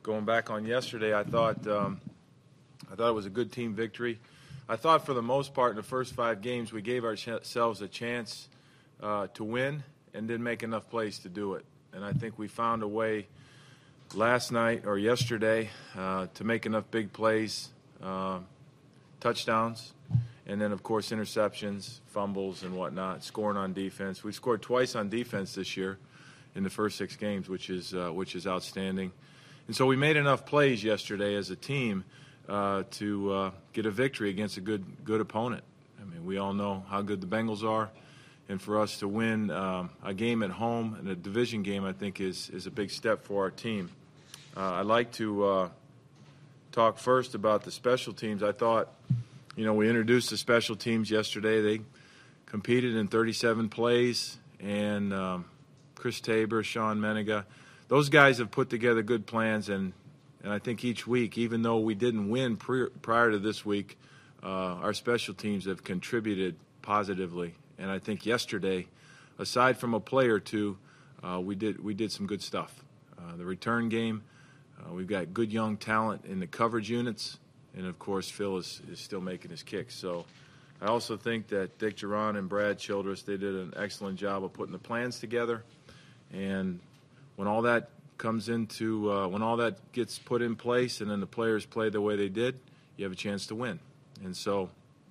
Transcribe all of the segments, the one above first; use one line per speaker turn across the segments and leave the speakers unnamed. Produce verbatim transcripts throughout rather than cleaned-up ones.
going back on yesterday, I thought um, I thought it was a good team victory. I thought for the most part in the first five games we gave ourselves a chance uh, to win and didn't make enough plays to do it. And I think we found a way last night or yesterday uh, to make enough big plays, uh, touchdowns, and then, of course, interceptions, fumbles, and whatnot, scoring on defense. We scored twice on defense this year in the first six games, which is uh, which is outstanding. And so we made enough plays yesterday as a team uh, to uh, get a victory against a good good opponent. I mean, we all know how good the Bengals are, and for us to win um, a game at home and a division game, I think, is is a big step for our team. Uh, I'd like to uh, talk first about the special teams. I thought, you know, we introduced the special teams yesterday. They competed in thirty-seven plays, and um, Chris Tabor, Sean Menega, those guys have put together good plans, and, and I think each week, even though we didn't win pre- prior to this week, uh, our special teams have contributed positively. And I think yesterday, aside from a play or two, uh, we did we did some good stuff. Uh, the return game, uh, we've got good young talent in the coverage units, and of course Phil is, is still making his kicks. So I also think that Dick Geron and Brad Childress, they did an excellent job of putting the plans together. And when all that comes into, uh, when all that gets put in place and then the players play the way they did, you have a chance to win. And so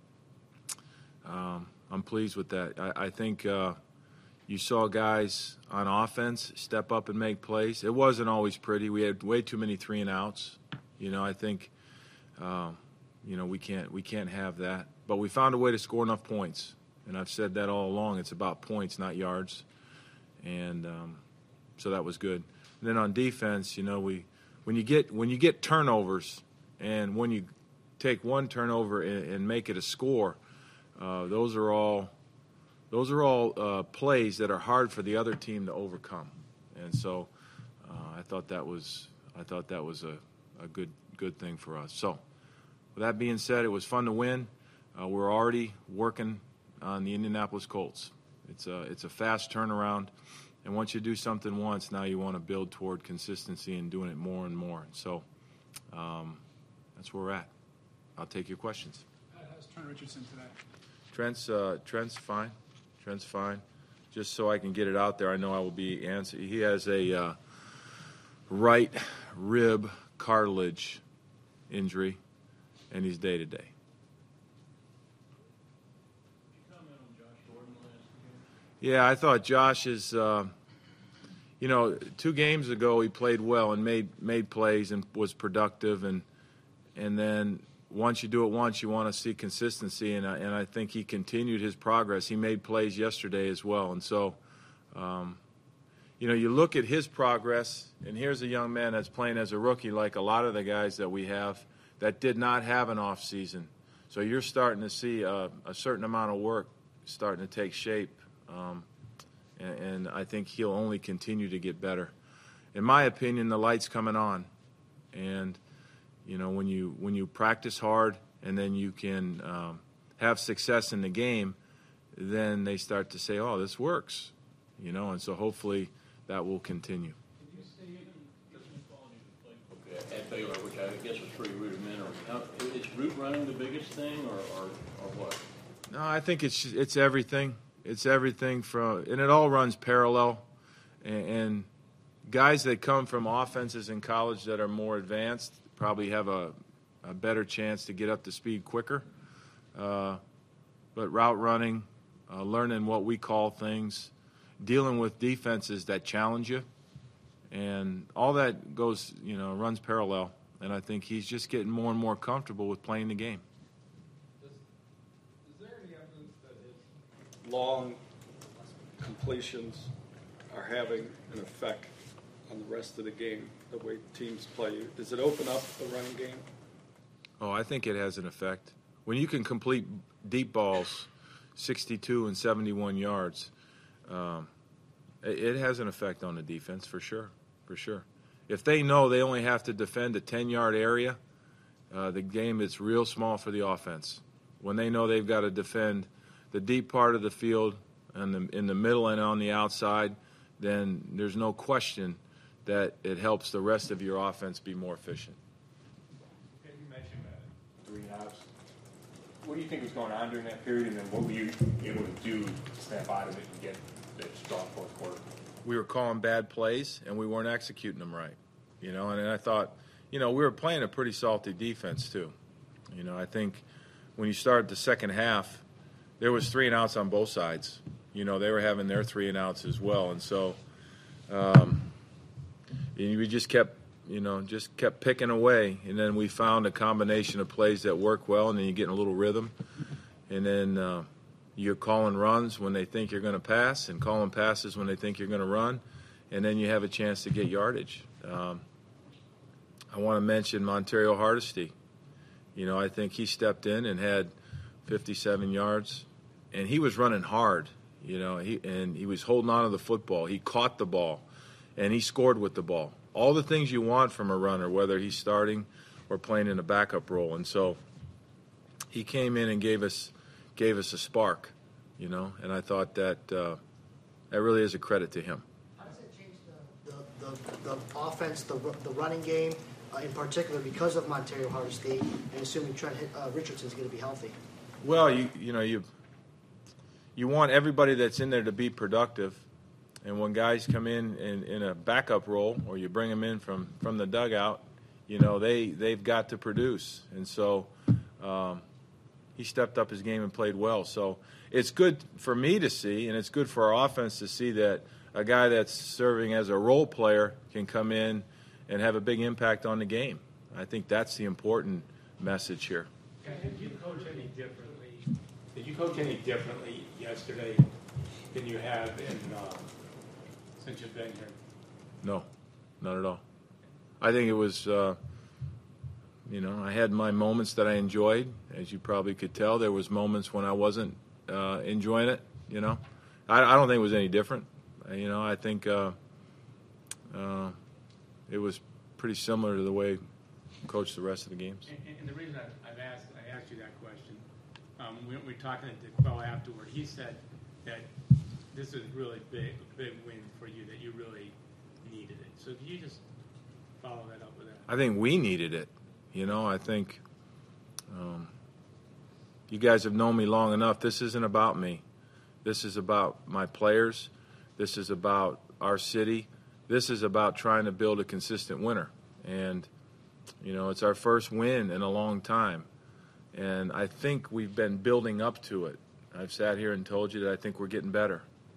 um, I'm pleased with that. I, I think uh, you saw guys on offense step up and make plays. It wasn't always pretty. We had way too many three and outs. You know, I think, um, you know, we can't we can't have that. But we found a way to score enough points. And I've said that all along. It's about points, not yards. And um, so that was good. And then on defense, you know, we when you get when you get turnovers and when you take one turnover and, and make it a score, uh, those are all those are all uh, plays that are hard for the other team to overcome. And so uh, I thought that was I thought that was a, a good good thing for us. So with that being said, it was fun to win. Uh, we're already working on the Indianapolis Colts. It's a, it's a fast turnaround, and once you do something once, now you want to build toward consistency and doing it more and more. So um, that's where we're at. I'll take your questions.
How's Trent Richardson today?
Trent's, uh, Trent's fine. Trent's fine. Just so I can get it out there, I know I will be answering. He has a uh, right rib cartilage injury, and he's day-to-day. Yeah, I thought Josh is, uh, you know, two games ago he played well and made made plays and was productive, and and then once you do it once, you want to see consistency, and I, and I think he continued his progress. He made plays yesterday as well, and so, um, you know, you look at his progress, and here's a young man that's playing as a rookie, like a lot of the guys that we have that did not have an off season. So you're starting to see a, a certain amount of work starting to take shape. Um, and, and I think he'll only continue to get better. In my opinion, the light's coming on, and you know when you when you practice hard and then you can um, have success in the game, then they start to say, "Oh, this works," you know, and so hopefully that will continue.
Can you see even at Baylor, which I guess was pretty rudimentary? How, is route running the biggest thing, or, or, or what?
No, I think it's it's everything. It's everything from, and it all runs parallel. And, and guys that come from offenses in college that are more advanced probably have a, a better chance to get up to speed quicker. Uh, but route running, uh, learning what we call things, dealing with defenses that challenge you, and all that goes, you know, runs parallel. And I think he's just getting more and more comfortable with playing the game.
Long completions are having an effect on the rest of the game, the way teams play. Does it open up the running game?
Oh, I think it has an effect. When you can complete deep balls, sixty-two and seventy-one yards, um, it, it has an effect on the defense for sure, for sure. If they know they only have to defend a ten-yard area, uh, the game is real small for the offense. When they know they've got to defend the deep part of the field and the, in the middle and on the outside, then there's no question that it helps the rest of your offense be more efficient.
Okay, you mentioned uh, three and outs. What do you think was going on during that period, and then what were you able to do to snap out of it and get that strong fourth quarter?
We were calling bad plays, and we weren't executing them right. You know, and I thought, you know, we were playing a pretty salty defense too. You know, I think when you started the second half, there was three and outs on both sides. You know, they were having their three and outs as well, and so um, and we just kept, you know, just kept picking away, and then we found a combination of plays that work well, and then you get in a little rhythm, and then uh, you're calling runs when they think you're going to pass, and calling passes when they think you're going to run, and then you have a chance to get yardage. Um, I want to mention Montario Hardesty. You know, I think he stepped in and had fifty-seven yards, and he was running hard. You know, he and he was holding on to the football. He caught the ball, and he scored with the ball. All the things you want from a runner, whether he's starting or playing in a backup role. And so he came in and gave us gave us a spark, you know, and I thought that uh, that really is a credit to him.
How does it change the, the, the, the offense, the, the running game, uh, in particular because of Montario Hardesty, and assuming Trent uh, Richardson's going to be healthy?
Well, you you know, you you want everybody that's in there to be productive. And when guys come in, in in a backup role, or you bring them in from, from the dugout, you know, they, they've got to produce. And so um, he stepped up his game and played well. So it's good for me to see, and it's good for our offense to see that a guy that's serving as a role player can come in and have a big impact on the game. I think that's the important message here.
Did you coach any differently? Did you coach any differently yesterday than you have in uh, since you've been here?
No, not at all. I think it was, uh, you know, I had my moments that I enjoyed. As you probably could tell, there was moments when I wasn't uh, enjoying it, you know. I, I don't think it was any different. You know, I think uh, uh, it was pretty similar to the way I coached the rest of the games.
And, and the reason I, I've asked, I asked you that question, um, we, we were talking to DeQuell afterward. He said that this is really big, a big win for you, that you really needed it. So can you just follow that up with that?
I think we needed it. You know, I think um, you guys have known me long enough. This isn't about me. This is about my players. This is about our city. This is about trying to build a consistent winner. And, you know, it's our first win in a long time. And I think we've been building up to it. I've sat here and told you that I think we're getting better.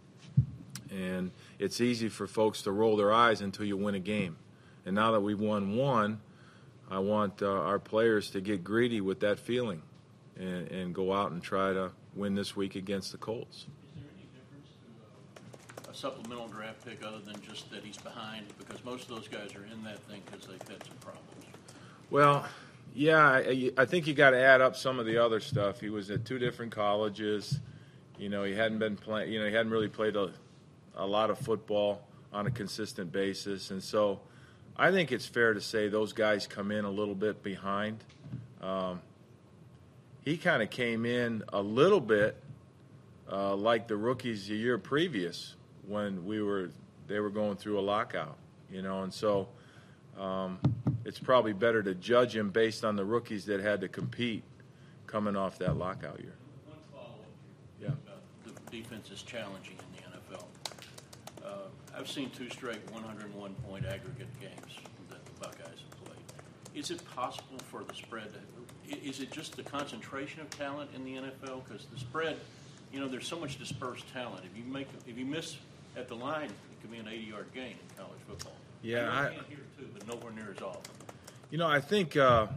And it's easy for folks to roll their eyes until you win a game. And now that we've won one, I want uh, our players to get greedy with that feeling and, and go out and try to win this week against the Colts.
Is there any difference to uh, a supplemental draft pick other than just that he's behind? Because most of those guys are in that thing because they've had some problems.
Well, yeah, I, I think you got to add up some of the other stuff. He was at two different colleges. You know, he hadn't been playing. You know, he hadn't really played a, a lot of football on a consistent basis, and so I think it's fair to say those guys come in a little bit behind. Um, he kind of came in a little bit uh, like the rookies the year previous when we were they were going through a lockout, you know, and so um, it's probably better to judge him based on the rookies that had to compete coming off that lockout year.
One follow-up
Yeah.
about the defense is challenging in the N F L. Uh, I've seen two straight one hundred one point aggregate games that the Buckeyes have played. Is it possible for the spread to, is it just the concentration of talent in the N F L? Because the spread, you know, there's so much dispersed talent. If you make, if you miss at the line, it can be an eighty-yard gain in college football.
Yeah,
I
I-
can here too, but nowhere near as often.
You know, I think, uh,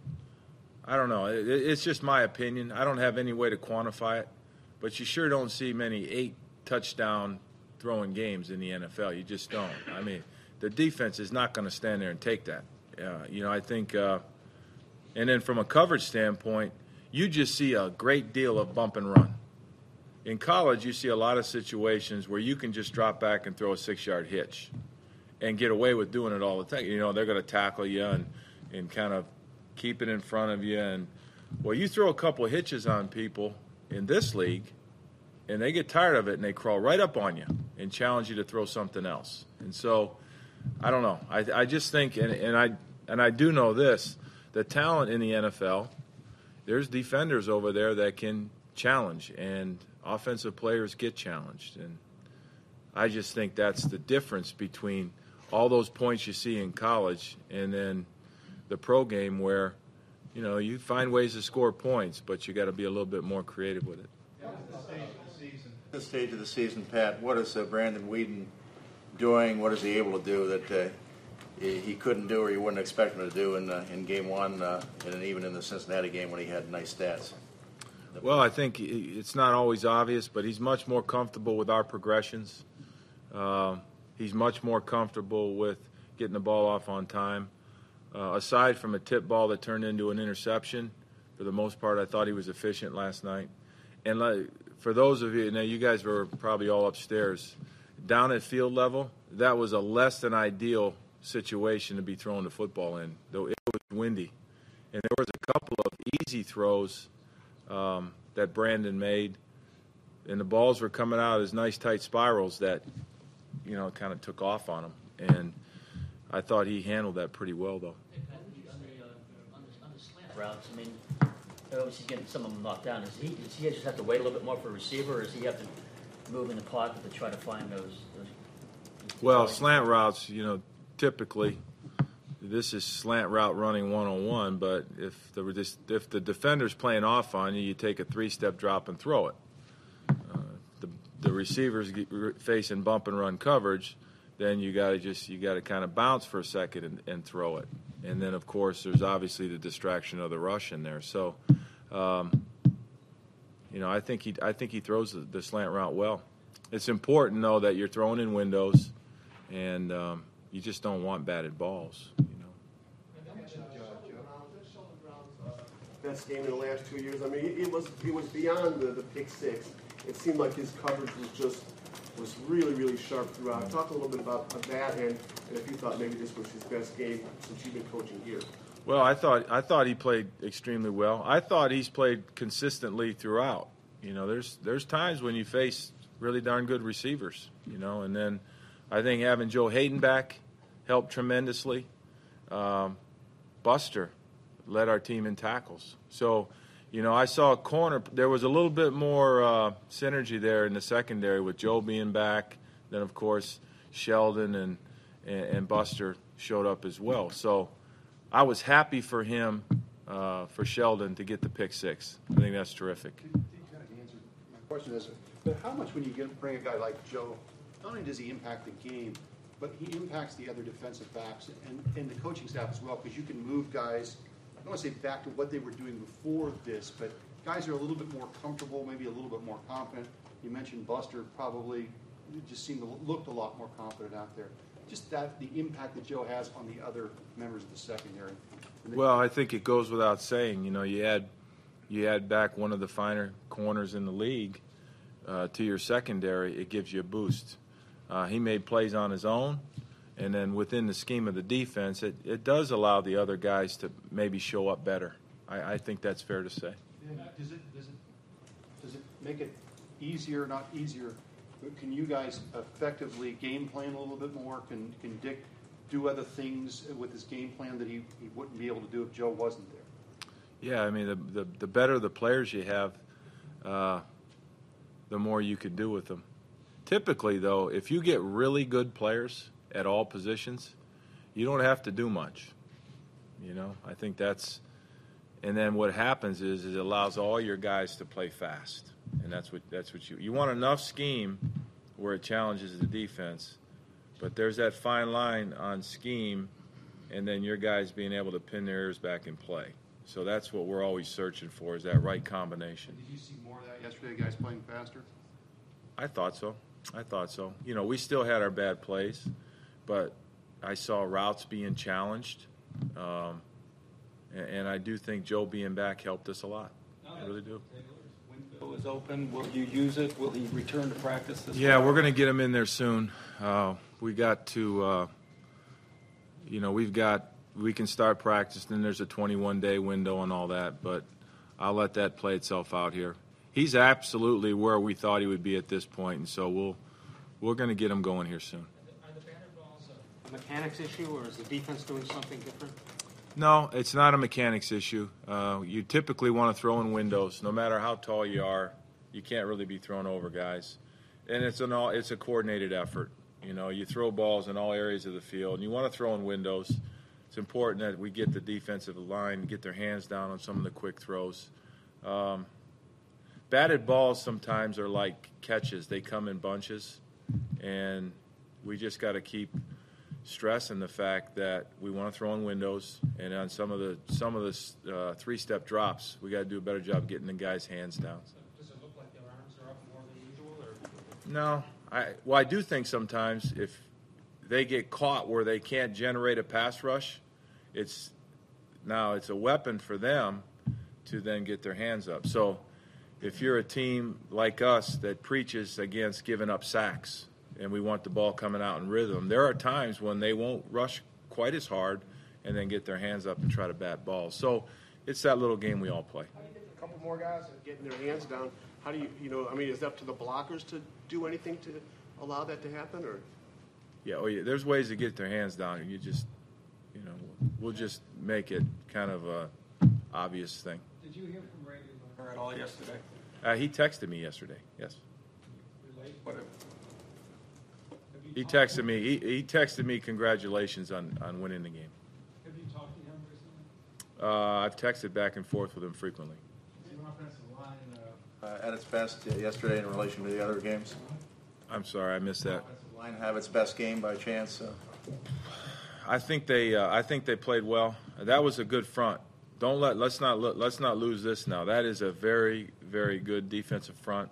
I don't know, it, it's just my opinion. I don't have any way to quantify it, but you sure don't see many eight touchdown throwing games in the N F L. You just don't. I mean, the defense is not going to stand there and take that. Uh, you know, I think, uh, and then from a coverage standpoint, you just see a great deal of bump and run. In college, you see a lot of situations where you can just drop back and throw a six-yard hitch and get away with doing it all the time. You know, they're going to tackle you and, and kind of keep it in front of you. And, well, you throw a couple of hitches on people in this league, and they get tired of it, and they crawl right up on you and challenge you to throw something else. And so I don't know. I, I just think, and, and I and I do know this, the talent in the N F L, there's defenders over there that can challenge, and offensive players get challenged. And I just think that's the difference between all those points you see in college and then the pro game where, you know, you find ways to score points, but you got to be a little bit more creative with it.
At this stage of the season, Pat, what is uh, Brandon Weeden doing? What is he able to do that uh, he, he couldn't do or you wouldn't expect him to do in uh, in game one uh, and even in the Cincinnati game when he had nice stats?
Well, I think it's not always obvious, but he's much more comfortable with our progressions. Uh, he's much more comfortable with getting the ball off on time. Uh, aside from a tip ball that turned into an interception, for the most part, I thought he was efficient last night. And like, for those of you, now you guys were probably all upstairs, down at field level, that was a less than ideal situation to be throwing the football in, though it was windy. And there was a couple of easy throws um, that Brandon made, and the balls were coming out as nice tight spirals that, you know, kind of took off on him. And I thought he handled that pretty well, though.
Hey, Pat, on the, uh, on the, on the slant routes, I mean, obviously getting some of them knocked down. Is he, does he just have to wait a little bit more for a receiver, or does he have to move in the pocket to try to find those? those
Well, slant routes, you know, typically this is slant route running one-on-one, but if the, if the defender's playing off on you, you take a three-step drop and throw it. Uh, the, the receiver's facing bump and run coverage, then you got to just you got to kind of bounce for a second and, and throw it. And then, of course, there's obviously the distraction of the rush in there. So, um, you know, I think he I think he throws the, the slant route well. It's important, though, that you're throwing in windows, and um, you just don't want batted balls. You know.
Best game in the last two years. I mean, it was it was beyond the, the pick six. It seemed like his coverage was just was really really sharp throughout. Talk a little bit about that, and, and if you thought maybe this was his best game since you've been coaching here.
Well, I thought I thought he played extremely well. I thought he's played consistently throughout. You know, there's there's times when you face really darn good receivers. You know, and then I think having Joe Hayden back helped tremendously. Um, Buster led our team in tackles. So, you know, I saw a corner. There was a little bit more uh, synergy there in the secondary with Joe being back. Then, of course, Sheldon and, and, and Buster showed up as well. So I was happy for him, uh, for Sheldon, to get the pick six. I think that's terrific.
You kind of answered my question is, but how much when you get, bring a guy like Joe, not only does he impact the game, but he impacts the other defensive backs and, and the coaching staff as well, because you can move guys, I don't want to say back to what they were doing before this, but guys are a little bit more comfortable, maybe a little bit more confident. You mentioned Buster probably just seemed to looked a lot more confident out there. Just that, the impact that Joe has on the other members of the secondary.
Well, I think it goes without saying. You know, you add you add back one of the finer corners in the league uh, to your secondary, it gives you a boost. Uh, he made plays on his own, and then within the scheme of the defense, it, it does allow the other guys to maybe show up better. I, I think that's fair to say.
Yeah, does it does it does it make it easier? Not easier, but can you guys effectively game plan a little bit more? Can can Dick do other things with his game plan that he, he wouldn't be able to do if Joe wasn't there?
Yeah, I mean, the the, the better the players you have, uh, the more you can do with them. Typically, though, if you get really good players at all positions, you don't have to do much. You know, I think that's – and then what happens is, is it allows all your guys to play fast. And that's what that's what you – you want enough scheme where it challenges the defense, but there's that fine line on scheme and then your guys being able to pin their ears back and play. So that's what we're always searching for, is that right combination.
Did you see more of that yesterday, guys playing faster?
I thought so. I thought so. You know, we still had our bad plays, but I saw routes being challenged, um, and, and I do think Joe being back helped us a lot. I really do.
Window is open. Will you use it? Will he return to practice this
Yeah,
fall?
we're going to get him in there soon. Uh, we got to, uh, you know, we've got, we can start practice, then there's a twenty-one day window and all that, but I'll let that play itself out here. He's absolutely where we thought he would be at this point, and so we'll we're going to get him going here soon.
Are the batted balls a mechanics issue, or is the defense doing something different?
No, it's not a mechanics issue. Uh, you typically want to throw in windows. No matter how tall you are, you can't really be thrown over guys. And it's an all it's a coordinated effort. You know, you throw balls in all areas of the field, and you want to throw in windows. It's important that we get the defensive line, get their hands down on some of the quick throws. Um, batted balls sometimes are like catches. They come in bunches, and we just got to keep stressing the fact that we want to throw in windows, and on some of the some of the uh, three-step drops, we got to do a better job getting the guys' hands down.
So does it look like their arms are up more than usual, or?
No, I well I do think sometimes if they get caught where they can't generate a pass rush, it's now it's a weapon for them to then get their hands up. So if you're a team like us that preaches against giving up sacks, and we want the ball coming out in rhythm, there are times when they won't rush quite as hard and then get their hands up and try to bat balls. So it's that little game we all play.
How do you get a couple more guys getting their hands down? How do you, you know, I mean, is it up to the blockers to do anything to allow that to happen, or?
Yeah, oh yeah, there's ways to get their hands down. You just, you know, we'll just make it kind of a obvious thing.
Did you hear from Randy Lerner at all yesterday?
Uh, he texted me yesterday, yes.
Relate?
What?
He texted me. He, he texted me congratulations on, on winning the game.
Have you talked to him recently?
Uh, I've texted back and forth with him frequently.
Is your offensive line uh,
Uh, at its best uh, yesterday in relation to the other games.
I'm sorry, I missed that.
Offensive line have its best game by chance. Uh,
I think they. Uh, I think they played well. That was a good front. Don't let. Let's not. Let's not lose this now. That is a very, very good defensive front.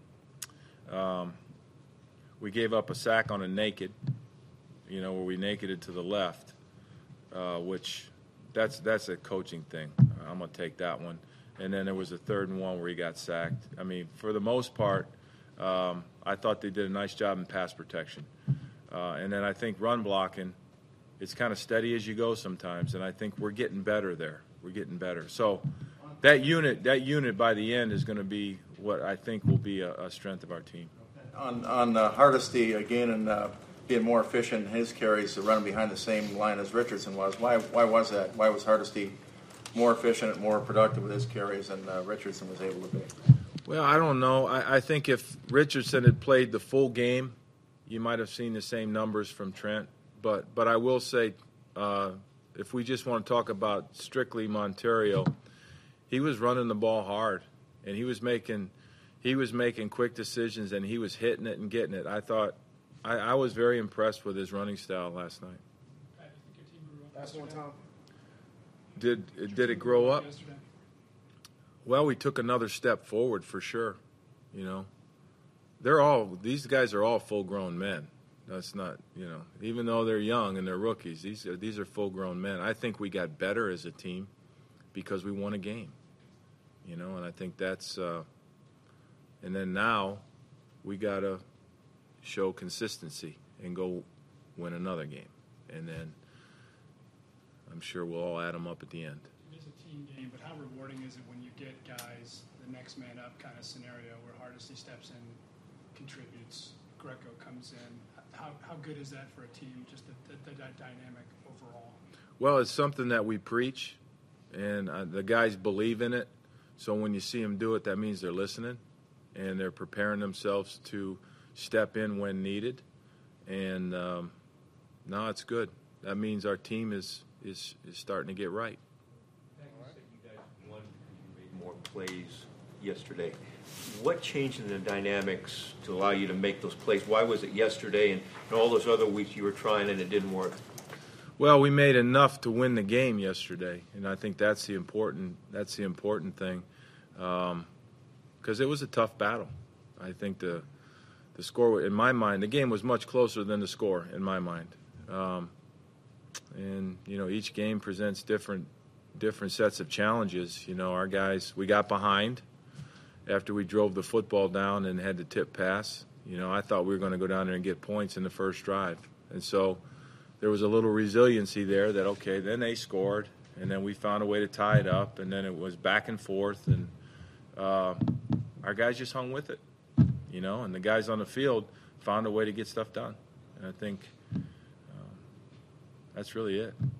Um, we gave up a sack on a naked. You know, where we nakeded to the left, uh, which that's that's a coaching thing. I'm gonna take that one. And then there was a third and one where he got sacked. I mean, for the most part, um, I thought they did a nice job in pass protection. Uh, and then I think run blocking, it's kind of steady as you go sometimes, and I think we're getting better there. We're getting better. So that unit, that unit by the end is going to be what I think will be a, a strength of our team.
on on uh, Hardesty again and uh, being more efficient in his carries, uh, running behind the same line as Richardson was. Why why was that? Why was Hardesty more efficient and more productive with his carries than uh, Richardson was able to be?
Well, I don't know. I, I think if Richardson had played the full game, you might have seen the same numbers from Trent. But but I will say, uh, if we just want to talk about strictly Montario, he was running the ball hard, and he was making he was making quick decisions, and he was hitting it and getting it. I thought I, I was very impressed with his running style last night.
Last one, Tom.
Did did it grow up? Well, we took another step forward for sure. You know, they're all these guys are all full-grown men. That's not, you know, even though they're young and they're rookies, these are, these are full-grown men. I think we got better as a team because we won a game. You know, and I think that's uh, and then now we got to show consistency and go win another game. And then I'm sure we'll all add them up at the end.
It is a team game, but how rewarding is it when you get guys, the next man up kind of scenario where Hardesty steps in, contributes, Greco comes in? How how good is that for a team, just the, the, the dynamic overall?
Well, it's something that we preach, and uh, the guys believe in it. So when you see them do it, that means they're listening, and they're preparing themselves to step in when needed. And um, no, it's good. That means our team is is, is starting to get right.
You said you guys won because you made more plays yesterday. What changed in the dynamics to allow you to make those plays? Why was it yesterday and, and all those other weeks you were trying and it didn't work?
Well, we made enough to win the game yesterday, and I think that's the important that's the important thing, because um, it was a tough battle. I think the the score, in my mind, the game was much closer than the score in my mind. Um, and you know, each game presents different different sets of challenges. You know, our guys, we got behind after we drove the football down and had to tip pass. You know, I thought we were going to go down there and get points in the first drive, and so there was a little resiliency there that, okay, then they scored, and then we found a way to tie it up, and then it was back and forth, and uh, our guys just hung with it, you know, and the guys on the field found a way to get stuff done. And I think um, That's really it.